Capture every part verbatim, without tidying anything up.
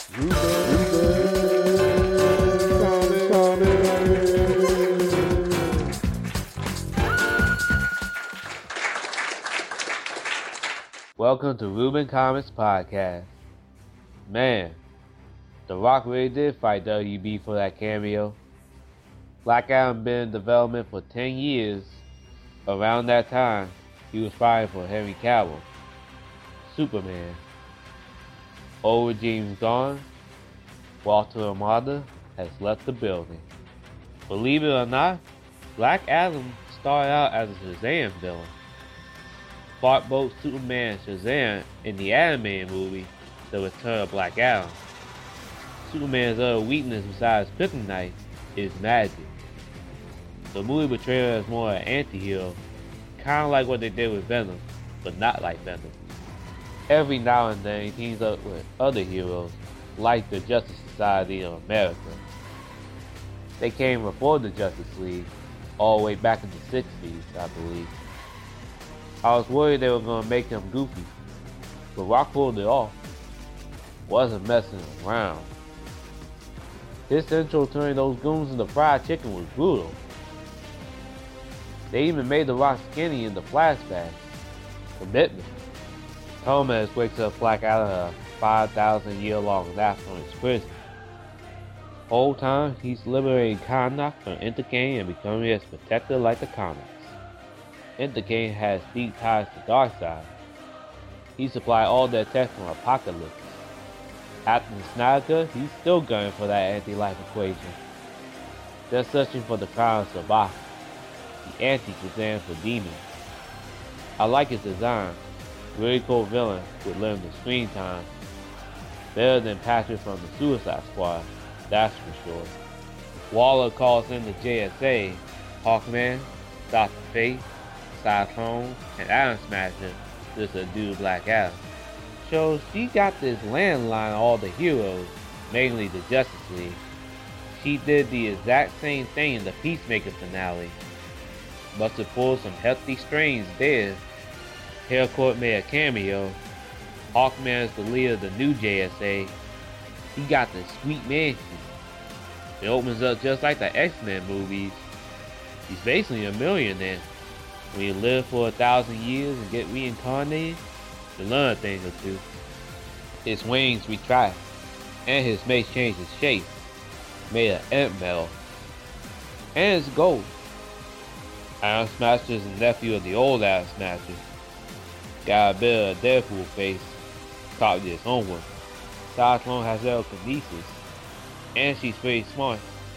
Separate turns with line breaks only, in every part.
Welcome to Ruben Comics Podcast. Man, The Rock really did fight W B for that cameo. Black Adam been in development for ten years. Around that time, he was fighting for Henry Cavill, Superman. Old regime's gone. Walter Amada has left the building. Believe it or not, Black Adam started out as a Shazam villain. Fought both Superman and Shazam in the animated movie, The Return of Black Adam. Superman's other weakness besides kryptonite is magic. The movie portrayed him as more an anti-hero, kinda like what they did with Venom, but not like Venom. Every now and then he teams up with other heroes, like the Justice Society of America. They came before the Justice League, all the way back in the sixties, I believe. I was worried they were going to make him goofy, but Rock pulled it off. Wasn't messing around. His intro turning those goons into fried chicken was brutal. They even made The Rock skinny in the flashback. Commitment. Thomas wakes up Black out of a five thousand year long nap from his prison. Whole time, he's liberating Karnak from Interkane and becoming his protector like the comics. Interkane has deep ties to Darkseid. He supplied all their tech from Apocalypse. After the Snyder Cut, he's still gunning for that anti-life equation. They're searching for the crown of Sabbath, the anti-Shazam for demons. I like his design. Really cool villain with limited screen time. Better than Patrick from the Suicide Squad, that's for sure. Waller calls in the J S A, Hawkman, Doctor Fate, Cyclone, and Atom Smasher to subdue Black Adam. Shows she got this landline on all the heroes, mainly the Justice League. She did the exact same thing in the Peacemaker finale. Must have pulled some hefty strings there. Harcourt made a cameo. Hawkman is the leader of the new J S A. He got the sweet mansion. It opens up just like the X-Men movies. He's basically a millionaire. When you live for a thousand years and get reincarnated, you learn a thing or two. His wings retract, and his mace changes shape, made of ant metal, and it's gold. Atom Smasher is the nephew of the old Atom Smasher. Got a bit of a Deadpool face, copied his own one. Cyclone has telekinesis, and she's pretty smart.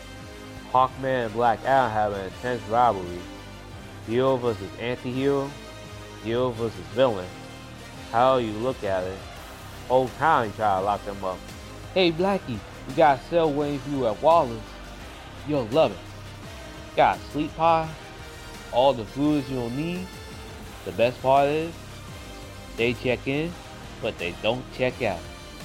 Hawkman and Black Adam have an intense rivalry. Hero versus anti-hero, hero versus villain. How you look at it, whole town try to lock them up. Hey Blackie, we got a cell waiting for you at Wallace. You'll love it. Got sleep pod, all the fluids you'll need. The best part is, they check in, but they don't check out.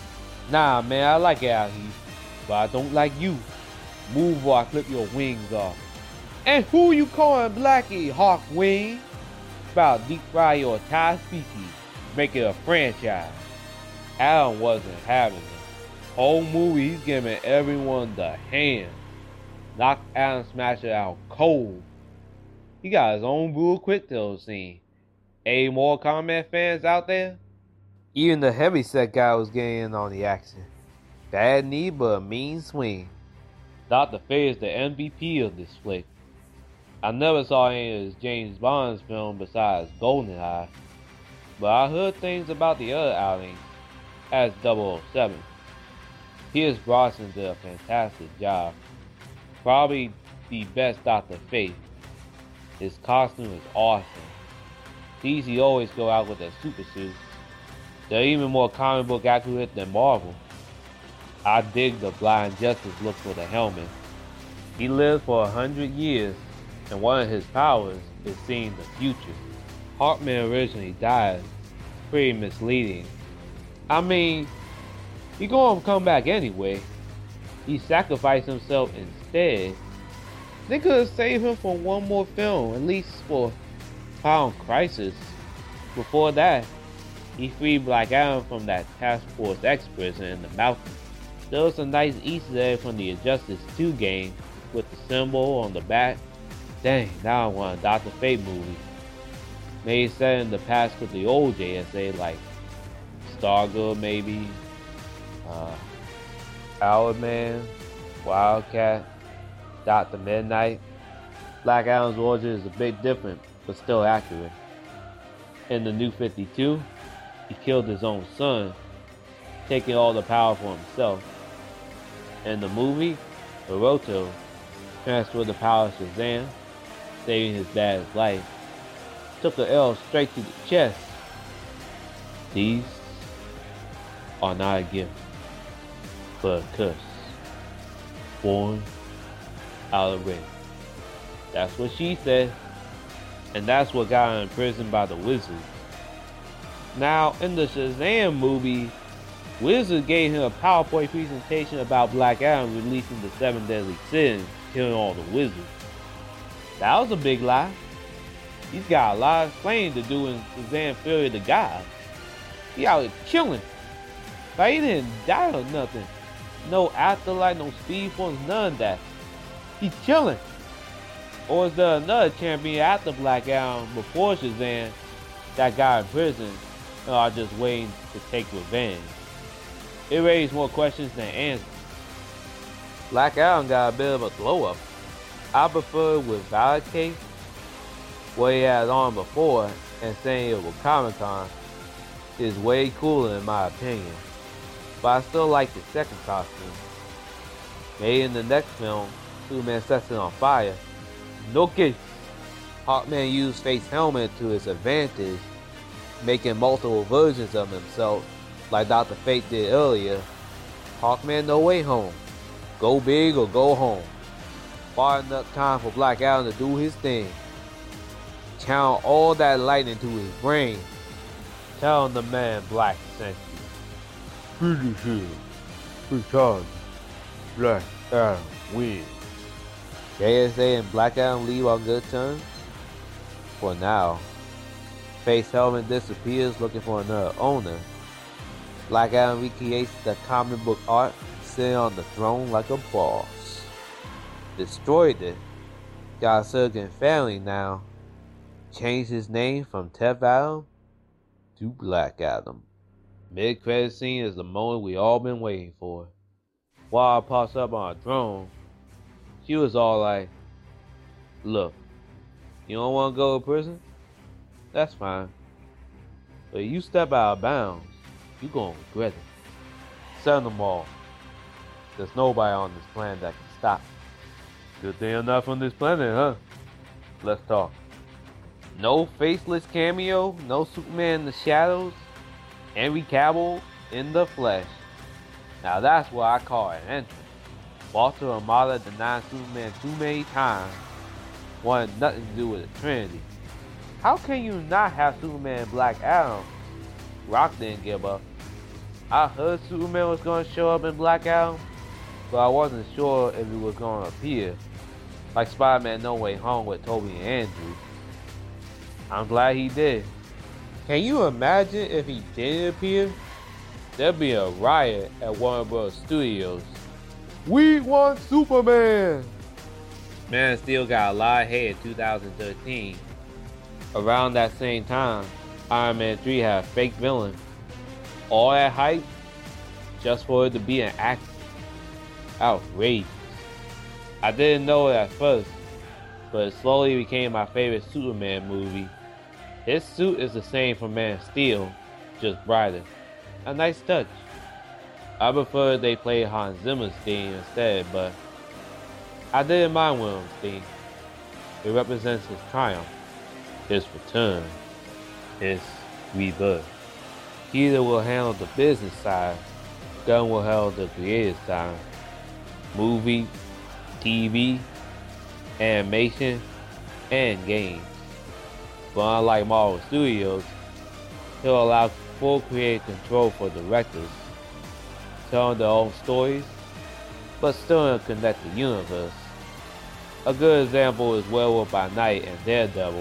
Nah man, I like it out here, but I don't like you. Move or I clip your wings off. And who you calling Blackie, Hawkwing? About to deep fry your entire species, make it a franchise. Adam wasn't having it. Whole movie he's giving everyone the hand. Knocked Atom Smasher out cold. He got his own brutal quick kill scene. Any more Kombat fans out there? Even the heavyset guy was getting in on the action. Bad knee but a mean swing. Doctor Fate is the M V P of this flick. I never saw any of his James Bond's film besides GoldenEye, but I heard things about the other outings as double oh seven. Pierce Brosnan did a fantastic job. Probably the best Doctor Fate. His costume is awesome. D C always go out with their super suits. They're even more comic book accurate than Marvel. I dig the Blind Justice look for the helmet. He lived for a hundred years, and one of his powers is seeing the future. Hawkman originally died. Pretty misleading. I mean, he gonna come back anyway. He sacrificed himself instead. They could have saved him for one more film, at least for Pound Crisis. Before that, he freed Black Adam from that Task Force X prison in the mountains. There was a nice Easter egg from the Injustice two game with the symbol on the back. Dang, now I want a Doctor Fate movie. Maybe set in the past with the old J S A, like Stargirl maybe, uh, Hourman, Wildcat, Doctor Midnight. Black Adam's origin is a bit different, but still accurate. In the New fifty-two, he killed his own son, taking all the power for himself. In the movie, Hiroto transferred the power to Shazam, saving his dad's life. Took the L straight to the chest. These are not a gift, but a curse, born out of rape. That's what she said, and that's what got her imprisoned by the Wizards. Now, in the Shazam movie, Wizard gave him a PowerPoint presentation about Black Adam releasing the seven deadly sins, killing all the wizards. That was a big lie. He's got a lot of explaining to do in Shazam Fury of the Gods. He out here killing. Like, he didn't die or nothing. No afterlife, no speed force, none of that. He's killing. Or is there another champion after Black Adam before Shazam that got in prison and are just waiting to take revenge? It raised more questions than answers. Black Adam got a bit of a glow up. I prefer with Valor Case, what he had on before, and saying it was Comic Con is way cooler in my opinion. But I still like the second costume. Maybe in the next film, Superman sets it on fire. No case. Hawkman used Fate's helmet to his advantage, making multiple versions of himself, like Doctor Fate did earlier. Hawkman No Way Home. Go big or go home. Far enough time for Black Adam to do his thing. Channel all that light into his brain. Telling the man Black sent you. Finish him. Because Black Adam wins. J S A and Black Adam leave on good terms? For now. Fate's helmet disappears looking for another owner. Black Adam recreates the comic book art, sitting on the throne like a boss. Destroyed it. Got a certain family now. Changed his name from Tef Adam to Black Adam. Mid-credit scene is the moment we all been waiting for. While pops up on a throne, she was all like, look, you don't want to go to prison? That's fine. But if you step out of bounds, you gonna regret it. Send them all. There's nobody on this planet that can stop. Good thing I'm not from this planet, huh? Let's talk. No faceless cameo, no Superman in the shadows, Henry Cavill in the flesh. Now that's what I call an entrance. Walter Amada denied Superman too many times, wanted nothing to do with the Trinity. How can you not have Superman and Black Adam? Rock didn't give up. I heard Superman was going to show up in Black Adam, but I wasn't sure if he was going to appear, like Spider-Man No Way Home with Tobey and Andrew. I'm glad he did. Can you imagine if he didn't appear? There'd be a riot at Warner Bros. Studios. We want Superman! Man of Steel got a lot of hate in two thousand thirteen. Around that same time, Iron Man three had a fake villain. All that hype just for it to be an actor. Outrageous. I didn't know it at first, but it slowly became my favorite Superman movie. His suit is the same from Man of Steel, just brighter. A nice touch. I prefer they played Hans Zimmer's theme instead, but I didn't mind Williams' theme. It represents his triumph, his return, his rebirth. Peter will handle the business side, Gunn will handle the creative side. Movie, T V, animation, and games. But unlike Marvel Studios, he'll allow full creative control for directors, telling their own stories, but still in a connected universe. A good example is Werewolf by Night and Daredevil.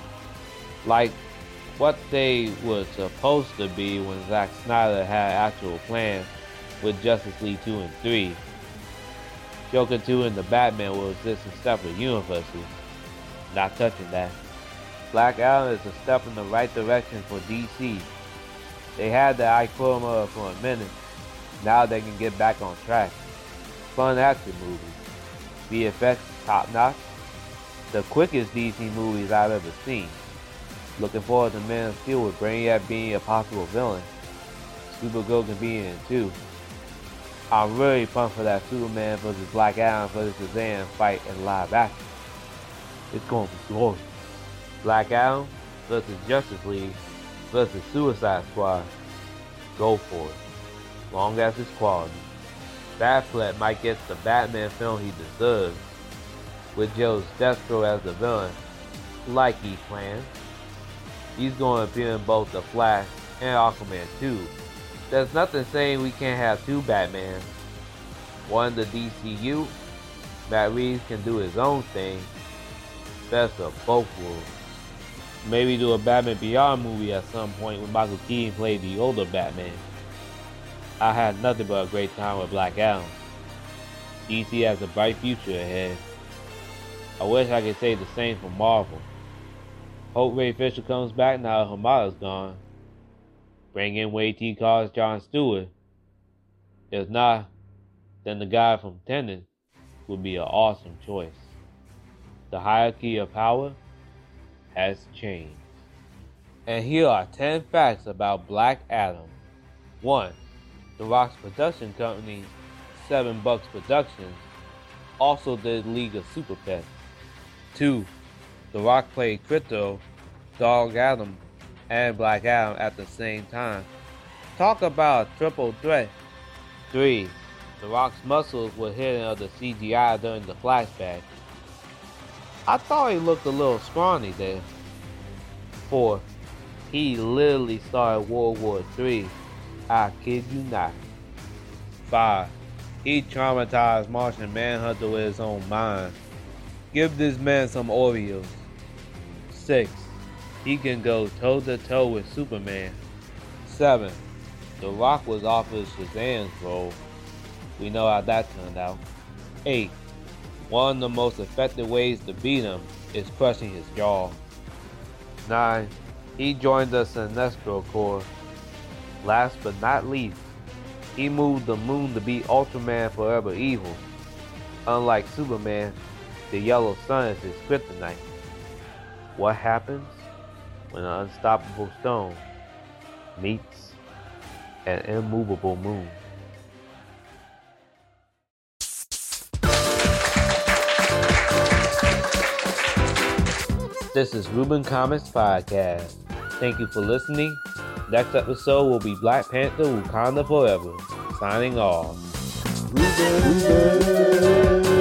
Like what they were supposed to be when Zack Snyder had an actual plan with Justice League two and three. Joker two and the Batman will exist in separate universes. Not touching that. Black Adam is a step in the right direction for D C. They had the Ikoma for a minute. Now they can get back on track. Fun action movie. V F X top notch. The quickest D C movies I've ever seen. Looking forward to Man of Steel with Brainiac being a possible villain. Supergirl can be in it too. I'm really pumped for that Superman versus Black Adam versus Shazam fight in live action. It's going to be glorious. Black Adam versus Justice League versus Suicide Squad. Go for it. Long as it's quality. Batfleck might get the Batman film he deserves, with Joe's Destro as the villain, like he planned. He's going to appear in both The Flash and Aquaman two. There's nothing saying we can't have two Batmans. One in the D C U, Matt Reeves can do his own thing. Best of both worlds. Maybe do a Batman Beyond movie at some point when Michael Keaton played the older Batman. I had nothing but a great time with Black Adam. D C has a bright future ahead. I wish I could say the same for Marvel. Hope Ray Fisher comes back now that Hamada's gone. Bring in Wade T. Carr's John Stewart. If not, then the guy from Tenet would be an awesome choice. The hierarchy of power has changed. And here are ten facts about Black Adam. one. The Rock's production company, Seven Bucks Productions, also did League of Super Pets. two. The Rock played Crypto, Dog Adam, and Black Adam at the same time. Talk about a triple threat. three. The Rock's muscles were hidden under C G I during the flashback. I thought he looked a little scrawny there. four. He literally started World War Three. I kid you not. five. He traumatized Martian Manhunter with his own mind. Give this man some Oreos. six. He can go toe to toe with Superman. seven. The Rock was offered Shazam's role. We know how that turned out. eight. One of the most effective ways to beat him is crushing his jaw. nine. He joined the Sinestro Corps. Last but not least, he moved the moon to be Ultraman Forever Evil. Unlike Superman, the yellow sun is his kryptonite. What happens when an unstoppable stone meets an immovable moon? This is Ruben Comics Podcast. Thank you for listening. Next episode will be Black Panther Wakanda Forever. Signing off. Ruben. Ruben.